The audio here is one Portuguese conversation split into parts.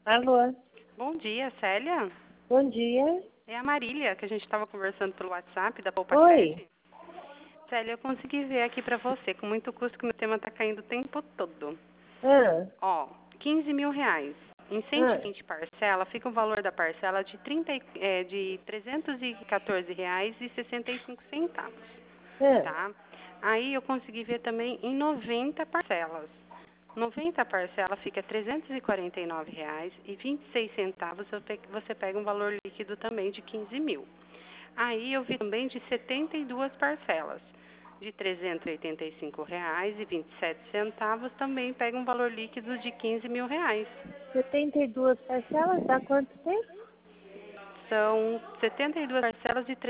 Alô, Bom dia, Célia. bom dia. É a Marília, que a gente estava conversando pelo WhatsApp da Poupa Oi. Cred. Célia, eu consegui ver aqui para você, com muito custo, que meu tema está caindo o tempo todo. Ah, Ó, R$ 15.000. Em ah, 120 parcelas, fica o valor da parcela de de R$ 314,65, ah. tá? Aí eu consegui ver também em 90 parcelas. 90 parcelas fica R$ 349,26. Você pega um valor líquido também de 15 mil. Aí eu vi também de 72 parcelas. De R$ 385,27 também pega um valor líquido de R$ 15.000. 72 parcelas, dá quanto tempo? São 72 parcelas de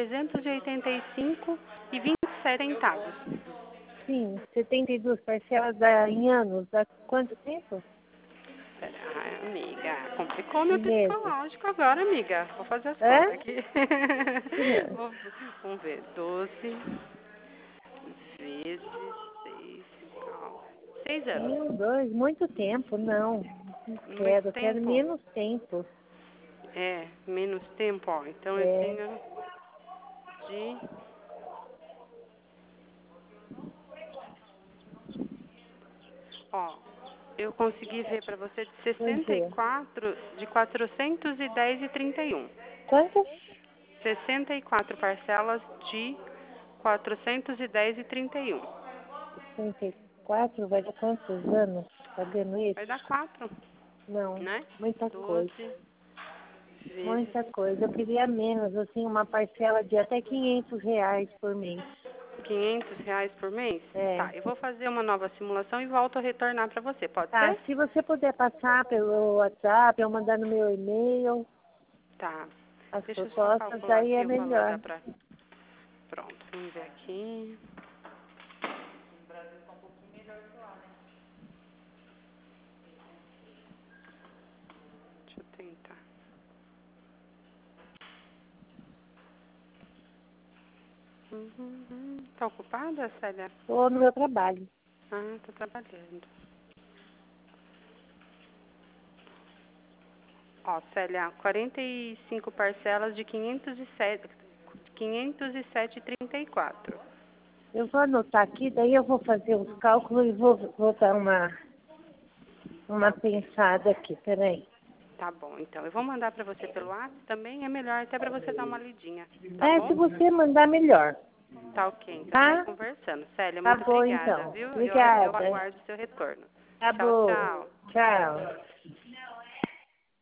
R$ 385,27. Sim, 72 parcelas dá em anos, dá quanto tempo? Ai, amiga, complicou meu Em meses. psicológico agora, amiga. Vou fazer as Hã? contas aqui. Vou- Vamos ver. 12 vezes 6, 6 anos. Muito tempo, não. Não Muito quero, quero tempo? menos tempo. É, menos tempo, ó. Então eu É, tenho de... Ó, eu consegui ver para você de vou ver. 64, de 410,31. Quantas? 64 parcelas de 410,31. 64, vai dar quantos anos pagando Vai isso? dar 4, Não, né? muita coisa. 12 vezes Muita coisa. Eu queria menos, assim, uma parcela de até R$ 500 por mês. R$ 500 por mês? É. Tá, eu vou fazer uma nova simulação e volto a retornar para você, pode Tá, ser? se você puder passar pelo WhatsApp ou mandar no meu e-mail Tá. as Deixa eu só propostas, calcular aí é aqui o valor melhor. da pra... Pronto, vamos ver aqui. Deixa eu tentar. Tá ocupada, Célia? Ou no meu trabalho. Ah, tô trabalhando. Ó, Célia, 45 parcelas de 507,34. Eu vou anotar aqui, daí eu vou fazer os cálculos e vou dar uma Tá, pensada aqui, peraí. tá bom, então. Eu vou mandar para você pelo WhatsApp também, é melhor até para você dar uma lidinha, tá É, se bom? você mandar melhor, Tá ok, então a gente vai tá? conversando. Célia, Tá muito bom obrigada, então. viu? Eu Obrigada. aguardo o seu retorno. Tá Tchau, bom. tchau. Tchau.